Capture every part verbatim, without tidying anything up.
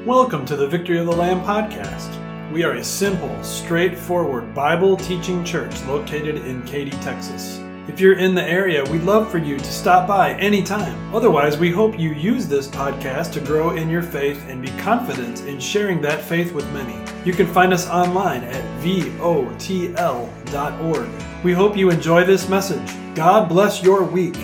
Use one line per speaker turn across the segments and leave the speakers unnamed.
Welcome to the Victory of the Lamb podcast. We are a simple, straightforward Bible teaching church located in Katy, Texas. If you're in the area, we'd love for you to stop by anytime. Otherwise, we hope you use this podcast to grow in your faith and be confident in sharing that faith with many. You can find us online at V O T L dot org. We hope you enjoy this message. God bless your week.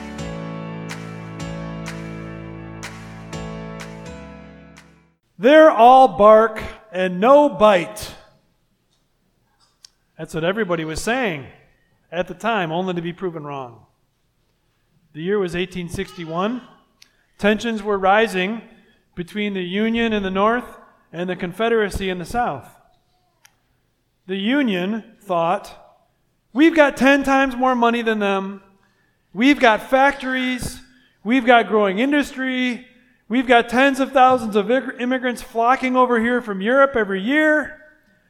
They're all bark and no bite. That's what everybody was saying at the time, only to be proven wrong. The year was eighteen sixty-one. Tensions were rising between the Union in the north and the Confederacy in the south. The Union thought, we've got ten times more money than them. We've got factories. We've got growing industry. We've got tens of thousands of immigrants flocking over here from Europe every year.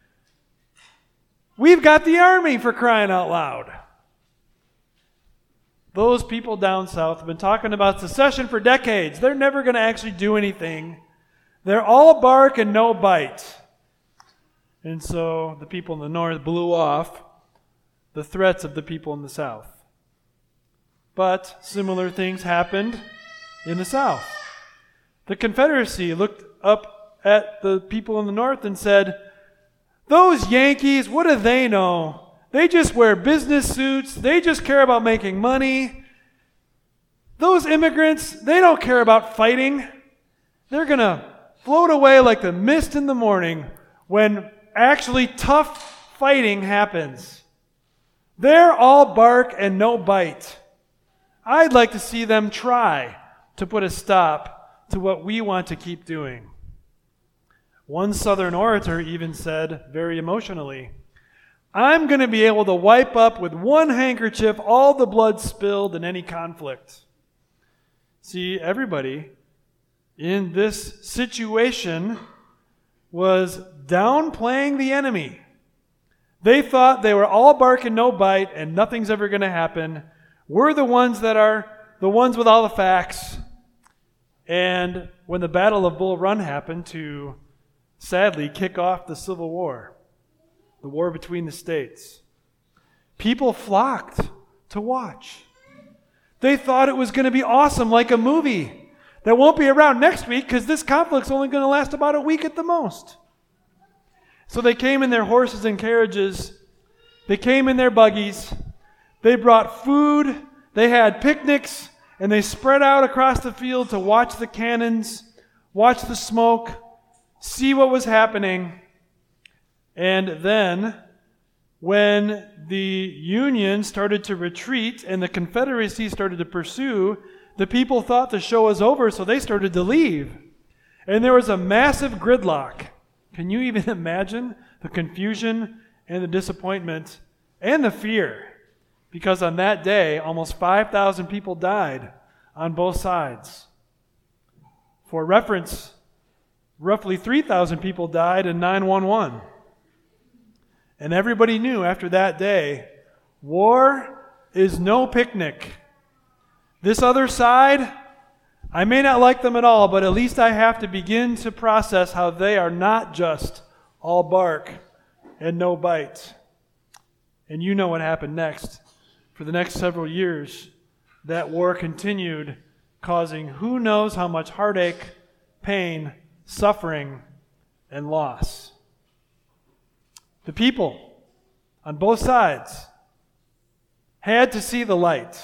We've got the army, for crying out loud. Those people down south have been talking about secession for decades. They're never going to actually do anything. They're all bark and no bite. And so the people in the north blew off the threats of the people in the south. But similar things happened in the south. The Confederacy looked up at the people in the north and said, those Yankees, what do they know? They just wear business suits. They just care about making money. Those immigrants, they don't care about fighting. They're going to float away like the mist in the morning when actually tough fighting happens. They're all bark and no bite. I'd like to see them try to put a stop to what we want to keep doing. One Southern orator even said, very emotionally, I'm going to be able to wipe up with one handkerchief all the blood spilled in any conflict. See, everybody in this situation was downplaying the enemy. They thought they were all bark and no bite and nothing's ever going to happen. We're the ones that are the ones with all the facts. And when the Battle of Bull Run happened to, sadly, kick off the Civil War, the war between the states, people flocked to watch. They thought it was going to be awesome, like a movie that won't be around next week because this conflict's only going to last about a week at the most. So they came in their horses and carriages. They came in their buggies. They brought food. They had picnics. And they spread out across the field to watch the cannons, watch the smoke, see what was happening. And then, when the Union started to retreat and the Confederacy started to pursue, the people thought the show was over, so they started to leave. And there was a massive gridlock. Can you even imagine the confusion and the disappointment and the fear? Because on that day, almost five thousand people died on both sides. For reference, roughly three thousand people died in nine one one. And everybody knew after that day, war is no picnic. This other side, I may not like them at all, but at least I have to begin to process how they are not just all bark and no bite. And you know what happened next. For the next several years, that war continued, causing who knows how much heartache, pain, suffering, and loss. The people on both sides had to see the light.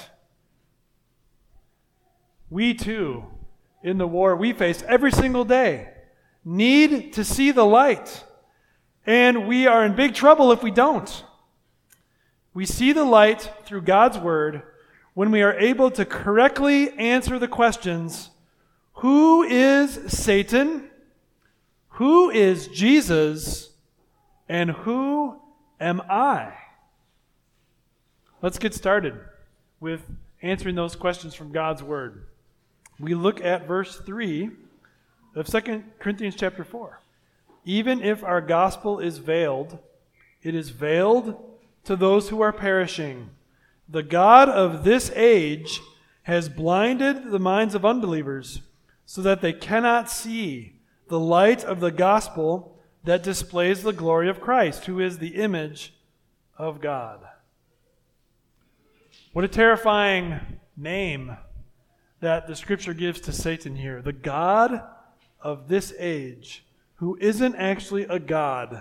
We too, in the war we face every single day, need to see the light. And we are in big trouble if we don't. We see the light through God's Word when we are able to correctly answer the questions, who is Satan? Who is Jesus? And who am I? Let's get started with answering those questions from God's Word. We look at verse three of Second Corinthians chapter four. Even if our gospel is veiled, it is veiled to those who are perishing. The God of this age has blinded the minds of unbelievers so that they cannot see the light of the gospel that displays the glory of Christ, who is the image of God. What a terrifying name that the Scripture gives to Satan here. The God of this age, who isn't actually a God.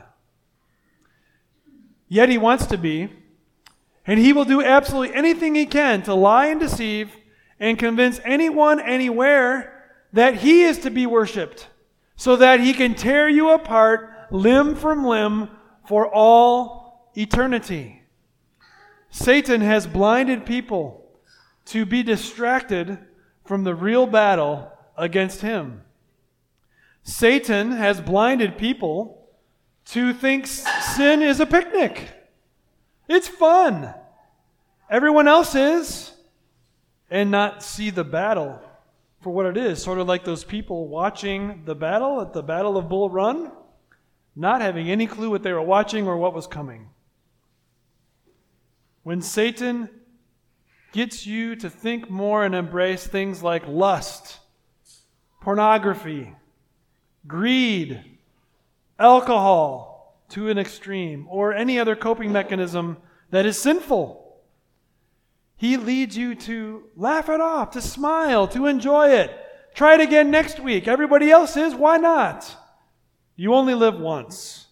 Yet he wants to be, and he will do absolutely anything he can to lie and deceive and convince anyone anywhere that he is to be worshipped, so that he can tear you apart limb from limb for all eternity. Satan has blinded people to be distracted from the real battle against him. Satan has blinded people to think sin is a picnic. It's fun. Everyone else is. And not see the battle for what it is. Sort of like those people watching the battle at the Battle of Bull Run, not having any clue what they were watching or what was coming. When Satan gets you to think more and embrace things like lust, pornography, greed, alcohol to an extreme, or any other coping mechanism that is sinful, he leads you to laugh it off, to smile, to enjoy it. Try it again next week. Everybody else is, why not? You only live once.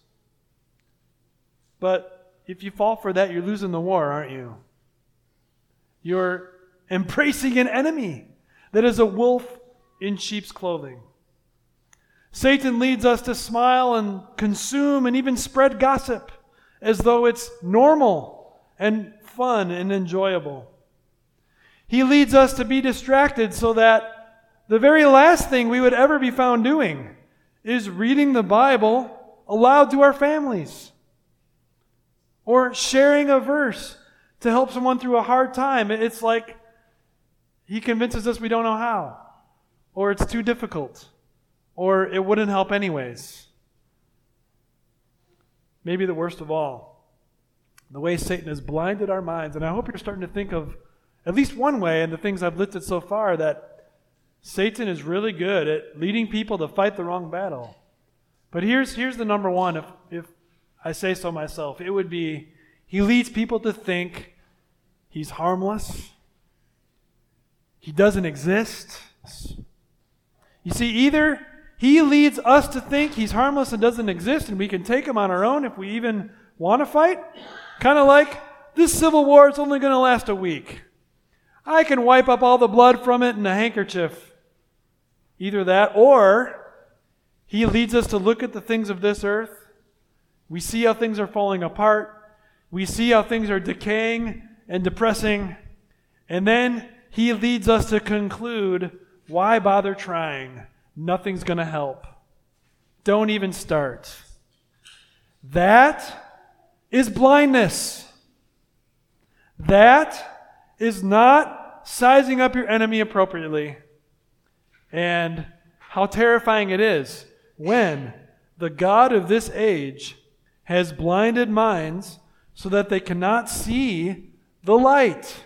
But if you fall for that, you're losing the war, aren't you? You're embracing an enemy that is a wolf in sheep's clothing. Satan leads us to smile and consume and even spread gossip as though it's normal and fun and enjoyable. He leads us to be distracted so that the very last thing we would ever be found doing is reading the Bible aloud to our families, or sharing a verse to help someone through a hard time. It's like he convinces us we don't know how, or it's too difficult, or it wouldn't help anyways. Maybe the worst of all, the way Satan has blinded our minds, and I hope you're starting to think of at least one way in the things I've listed so far, that Satan is really good at leading people to fight the wrong battle. But here's here's the number one, if if I say so myself. It would be, he leads people to think he's harmless. He doesn't exist. You see, either he leads us to think he's harmless and doesn't exist, and we can take him on our own if we even want to fight. Kind of like, this civil war is only going to last a week. I can wipe up all the blood from it in a handkerchief. Either that, or he leads us to look at the things of this earth. We see how things are falling apart. We see how things are decaying and depressing. And then he leads us to conclude, why bother trying? Nothing's going to help. Don't even start. That is blindness. That is not sizing up your enemy appropriately. And how terrifying it is when the God of this age has blinded minds so that they cannot see the light.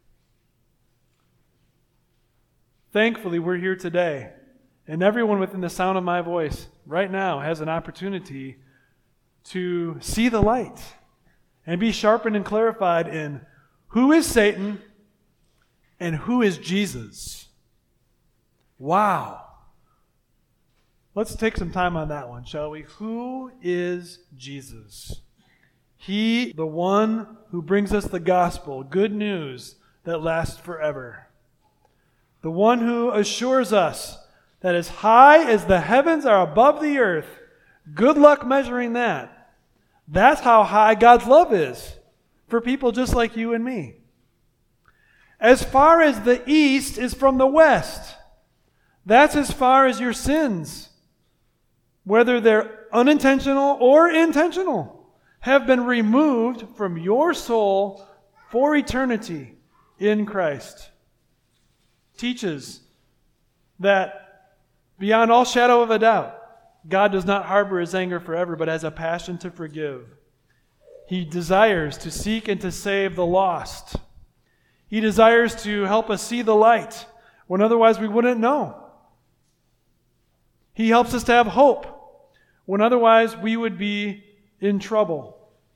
Thankfully, we're here today, and everyone within the sound of my voice right now has an opportunity to see the light and be sharpened and clarified in who is Satan and who is Jesus. Wow. Let's take some time on that one, shall we? Who is Jesus? He, the one who brings us the gospel, good news that lasts forever. The one who assures us that as high as the heavens are above the earth, good luck measuring that. That's how high God's love is for people just like you and me. As far as the east is from the west, that's as far as your sins, whether they're unintentional or intentional, have been removed from your soul for eternity in Christ. Teaches that beyond all shadow of a doubt, God does not harbor his anger forever, but has a passion to forgive. He desires to seek and to save the lost. He desires to help us see the light when otherwise we wouldn't know. He helps us to have hope when otherwise we would be in trouble.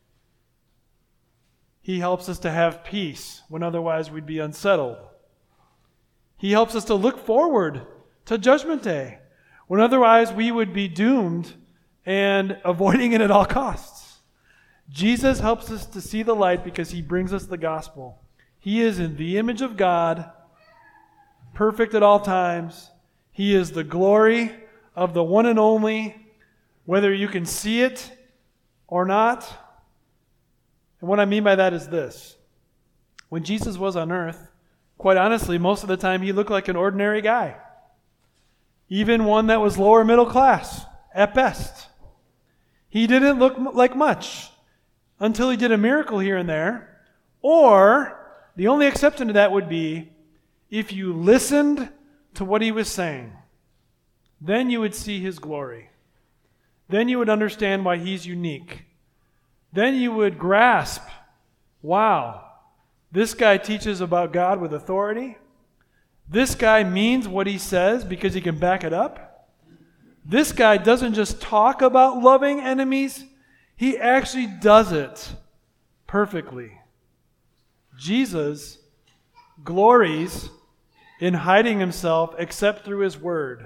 He helps us to have peace when otherwise we'd be unsettled. He helps us to look forward to Judgment Day when otherwise we would be doomed and avoiding it at all costs. Jesus helps us to see the light because he brings us the gospel. He is in the image of God, perfect at all times. He is the glory of the one and only, whether you can see it or not. And what I mean by that is this. When Jesus was on earth, quite honestly, most of the time he looked like an ordinary guy. Even one that was lower middle class, at best. He didn't look like much until he did a miracle here and there. Or, the only exception to that would be if you listened to what he was saying. Then you would see his glory. Then you would understand why he's unique. Then you would grasp, wow, this guy teaches about God with authority. This guy means what he says because he can back it up. This guy doesn't just talk about loving enemies, he actually does it perfectly. Jesus glories in hiding himself except through his word.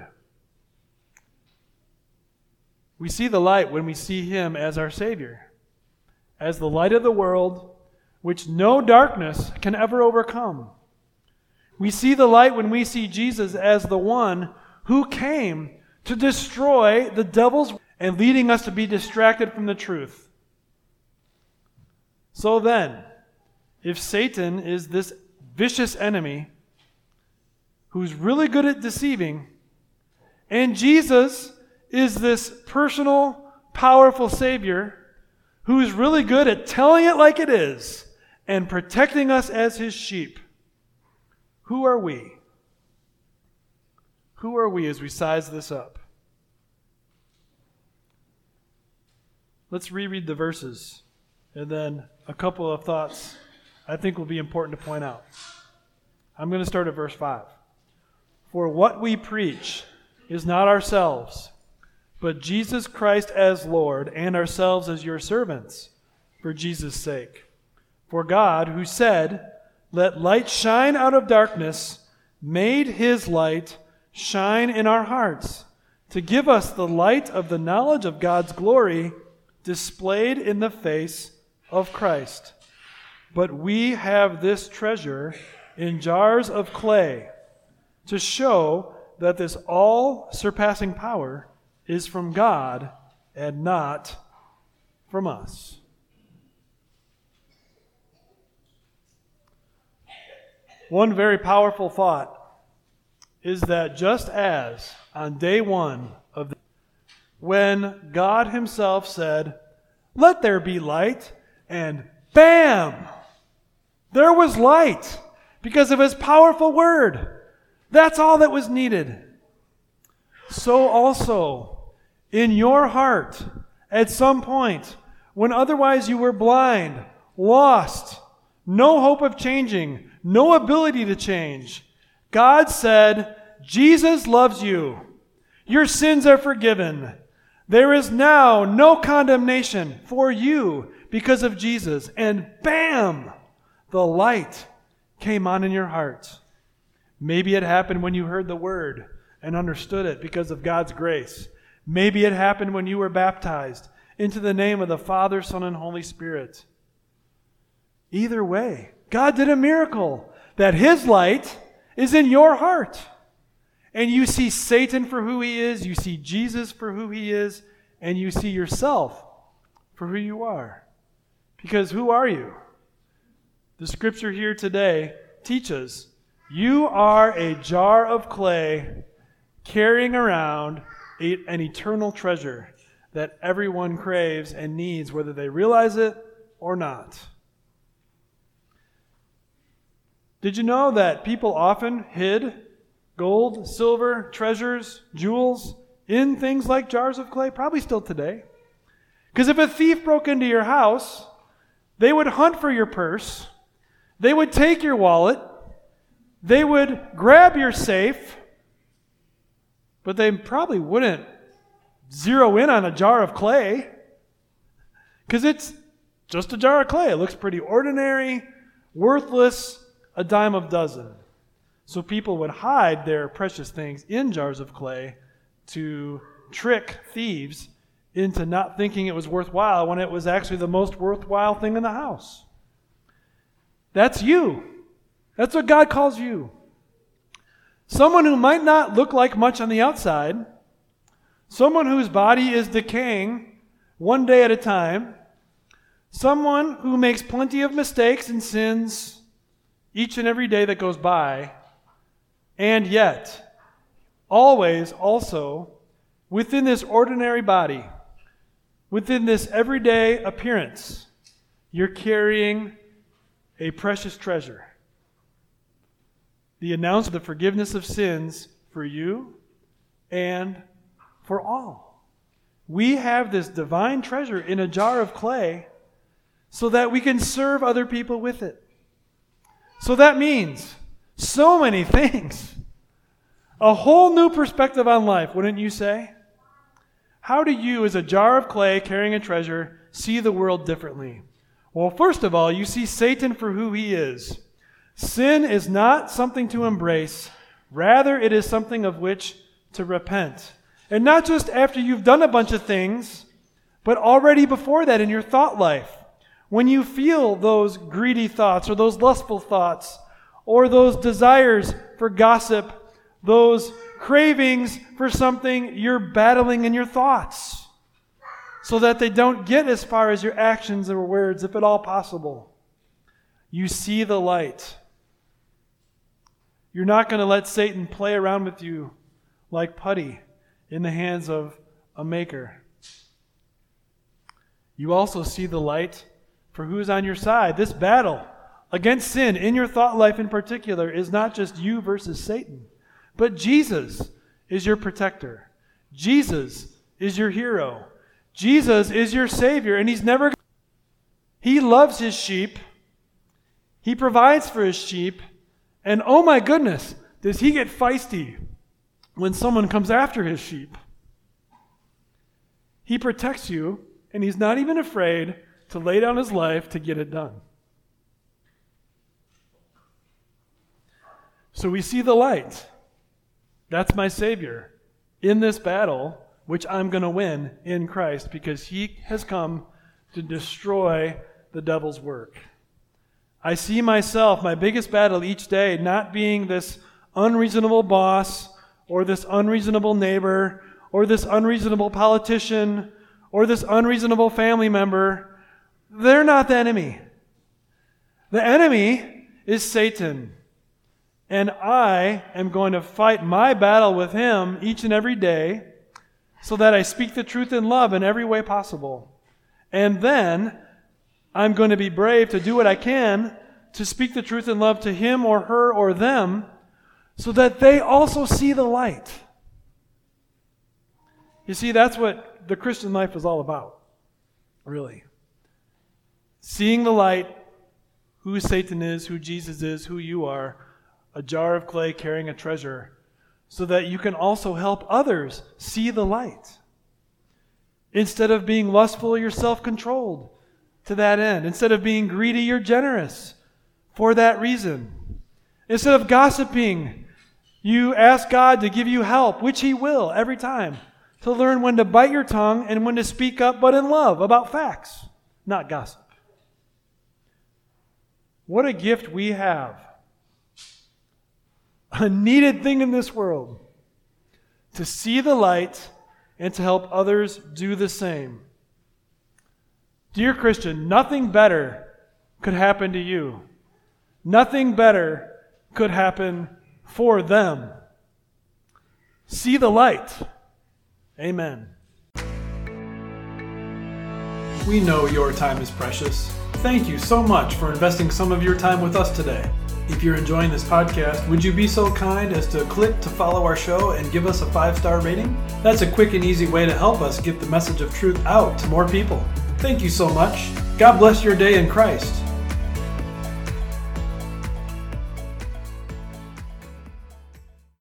We see the light when we see him as our Savior, as the light of the world, which no darkness can ever overcome. We see the light when we see Jesus as the one who came to destroy the devil's and leading us to be distracted from the truth. So then, if Satan is this vicious enemy who's really good at deceiving, and Jesus is this personal, powerful Savior who's really good at telling it like it is and protecting us as his sheep, who are we? Who are we as we size this up? Let's reread the verses, and then a couple of thoughts I think will be important to point out. I'm going to start at verse five. For what we preach is not ourselves, but Jesus Christ as Lord, and ourselves as your servants, for Jesus' sake. For God, who said, "Let light shine out of darkness," made his light shine in our hearts, to give us the light of the knowledge of God's glory displayed in the face of Christ. But we have this treasure in jars of clay, to show that this all-surpassing power is from God and not from us. One very powerful thought is that just as on day one of the, when God himself said, "Let there be light," and bam! There was light because of his powerful word. That's all that was needed. So also, in your heart, at some point, when otherwise you were blind, lost, no hope of changing, no ability to change, God said, "Jesus loves you. Your sins are forgiven. There is now no condemnation for you because of Jesus." And bam! The light came on in your heart. Maybe it happened when you heard the word and understood it because of God's grace. Maybe it happened when you were baptized into the name of the Father, Son, and Holy Spirit. Either way, God did a miracle that his light is in your heart. And you see Satan for who he is, you see Jesus for who he is, and you see yourself for who you are. Because who are you? The scripture here today teaches you are a jar of clay carrying around a, an eternal treasure that everyone craves and needs, whether they realize it or not. Did you know that people often hid gold, silver, treasures, jewels in things like jars of clay? Probably still today. Because if a thief broke into your house, they would hunt for your purse, they would take your wallet, they would grab your safe, but they probably wouldn't zero in on a jar of clay because it's just a jar of clay. It looks pretty ordinary, worthless, a dime a dozen. So people would hide their precious things in jars of clay to trick thieves into not thinking it was worthwhile when it was actually the most worthwhile thing in the house. That's you. That's what God calls you. Someone who might not look like much on the outside, someone whose body is decaying one day at a time, someone who makes plenty of mistakes and sins each and every day that goes by, and yet, always also, within this ordinary body, within this everyday appearance, you're carrying a precious treasure. The announcement of the forgiveness of sins for you and for all. We have this divine treasure in a jar of clay so that we can serve other people with it. So that means so many things. A whole new perspective on life, wouldn't you say? How do you, as a jar of clay carrying a treasure, see the world differently? Well, first of all, you see Satan for who he is. Sin is not something to embrace. Rather, it is something of which to repent. And not just after you've done a bunch of things, but already before that in your thought life. When you feel those greedy thoughts or those lustful thoughts or those desires for gossip, those cravings for something, you're battling in your thoughts so that they don't get as far as your actions or words, if at all possible. You see the light. You're not going to let Satan play around with you like putty in the hands of a maker. You also see the light for who's on your side. This battle against sin in your thought life in particular is not just you versus Satan, but Jesus is your protector. Jesus is your hero. Jesus is your Savior, and He's never... He loves His sheep. He provides for His sheep. And oh my goodness, does He get feisty when someone comes after His sheep. He protects you, and He's not even afraid to lay down His life to get it done. So we see the light. That's my Savior in this battle, which I'm going to win in Christ because He has come to destroy the devil's work. I see myself, my biggest battle each day, not being this unreasonable boss or this unreasonable neighbor or this unreasonable politician or this unreasonable family member. They're not the enemy. The enemy is Satan. And I am going to fight my battle with him each and every day so that I speak the truth in love in every way possible. And then I'm going to be brave to do what I can to speak the truth in love to him or her or them so that they also see the light. You see, that's what the Christian life is all about, really. Seeing the light, who Satan is, who Jesus is, who you are, a jar of clay carrying a treasure, so that you can also help others see the light. Instead of being lustful, you're self-controlled to that end. Instead of being greedy, you're generous for that reason. Instead of gossiping, you ask God to give you help, which He will every time, to learn when to bite your tongue and when to speak up, but in love, about facts, not gossip. What a gift we have. A needed thing in this world. To see the light and to help others do the same. Dear Christian, nothing better could happen to you. Nothing better could happen for them. See the light. Amen. We know your time is precious. Thank you so much for investing some of your time with us today. If you're enjoying this podcast, would you be so kind as to click to follow our show and give us a five-star rating? That's a quick and easy way to help us get the message of truth out to more people. Thank you so much. God bless your day in Christ.